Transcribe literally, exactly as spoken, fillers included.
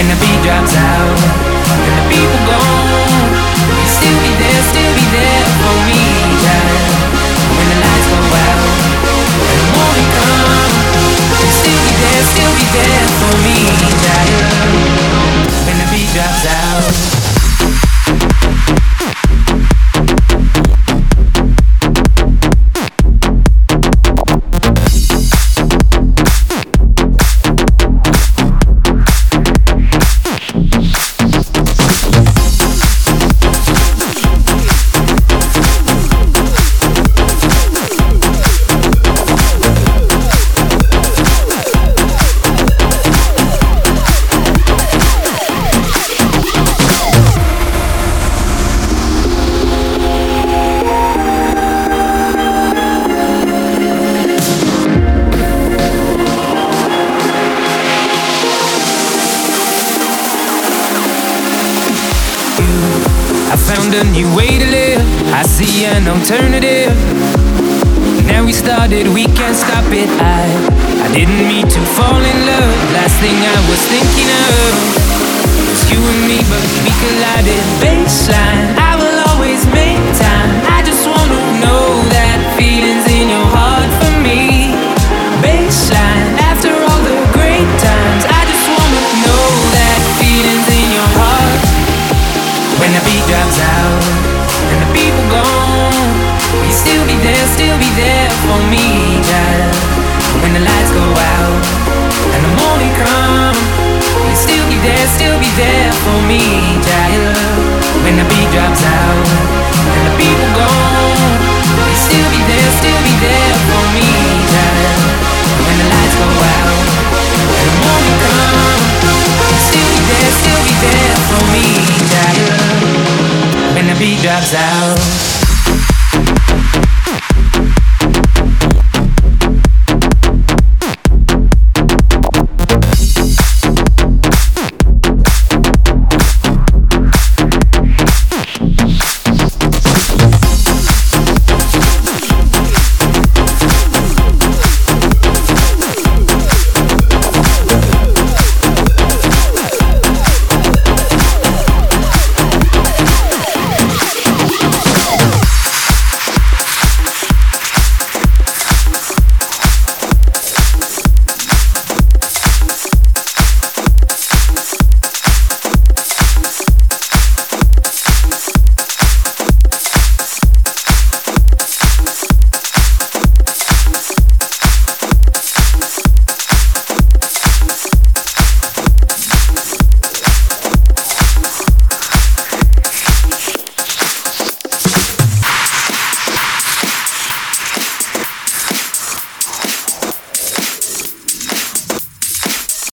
when the beat drops out, and the people gone, you still be there, still be there for me, child. When the lights go out and the morning comes, you still be there, still be there for me, child. When the beat drops out. I found a new way to live, I see an alternative. Now we started, we can't stop it. I, I didn't mean to fall in love. Last thing I was thinking of was you and me, but we collided. Baseline, I will always make time. I just wanna know that feeling's in your heart for me. Baseline, after all the great times, I just wanna know that feeling's in your heart. When the beat drops out and the people gone, will you still be there, still be there for me, child? When the lights go out and the morning comes, will you still be there, still be there for me, child? When the beat drops out and the people gone, will you still be there, still be there for me, child? When the lights go out and the morning comes, will you still be there, still be there for me, child? When the beat drops out.